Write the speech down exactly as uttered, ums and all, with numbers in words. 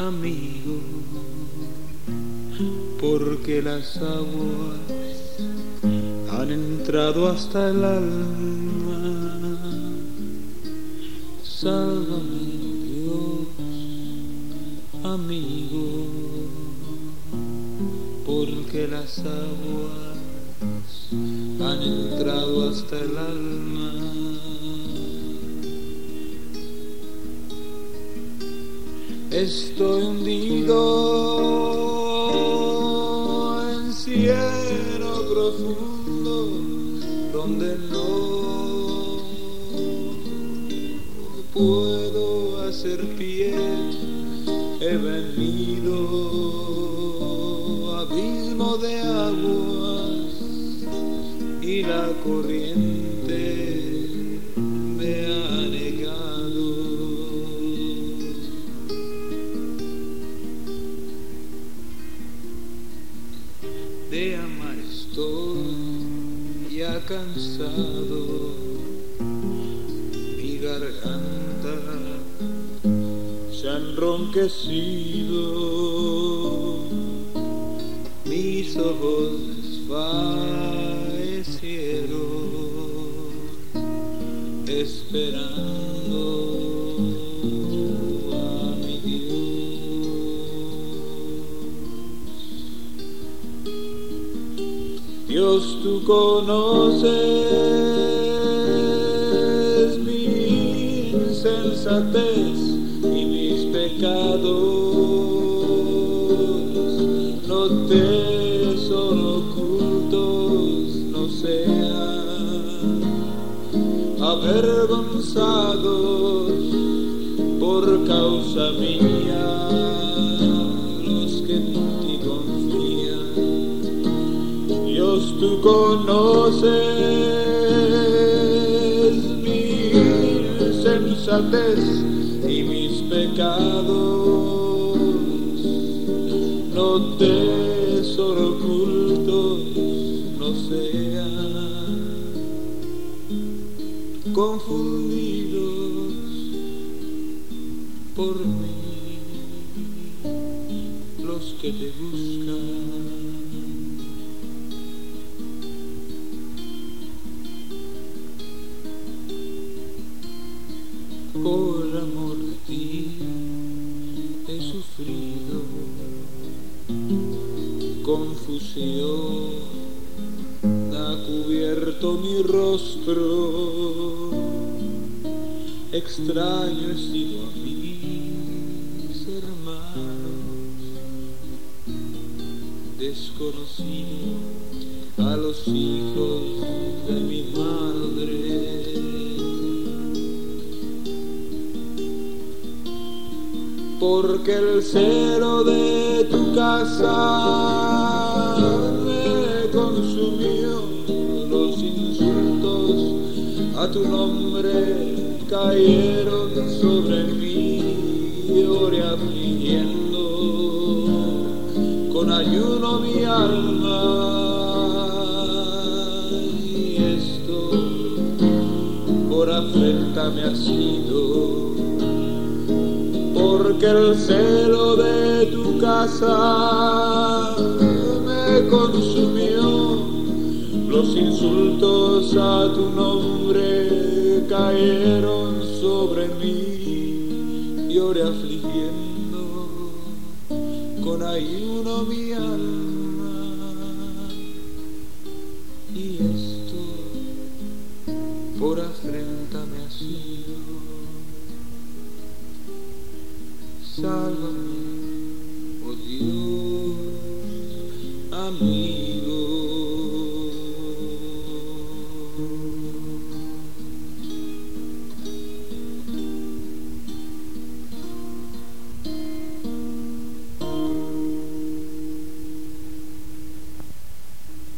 amigo, porque las aguas han entrado hasta el alma. Sálvame, Dios, amigo, porque las aguas han entrado hasta el alma. Estoy hundido en cielo profundo, donde no puedo hacer pie. He venido, abismo de aguas, y la corriente me ha negado. De amar estoy ya cansado, mi garganta se ha enronquecido, mis ojos desfallecieron, esperando a mi Dios. Dios, tú conoces mi insensatez y mis pecados, no te son ocultos, no sean avergonzados por causa mía los que en ti confían. Dios, tú conoces mi insensatez y mis pecados, no te son ocultos, no sean confundidos por mí los que te buscan. Por amor de ti he sufrido confusión, ha cubierto mi rostro, extraño he sido a mis hermanos, desconocido a los hijos de mi madre. Porque el celo de tu casa me consumió, los insultos a tu nombre cayeron sobre mí, lloré afligiendo con ayuno mi alma, y esto por afrenta me ha sido. Porque el celo de tu casa me consumió, los insultos a tu nombre cayeron sobre mí, lloré afligiendo con ayuno mi alma, y esto por afrenta me ha sido. Sálvame, oh Dios, a mí.